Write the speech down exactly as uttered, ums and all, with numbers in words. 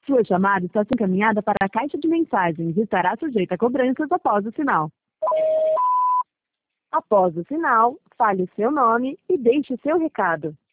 Sua chamada está sendo encaminhada para a caixa de mensagens e estará sujeita a cobranças após o sinal. Após o sinal, fale o seu nome e deixe o seu recado.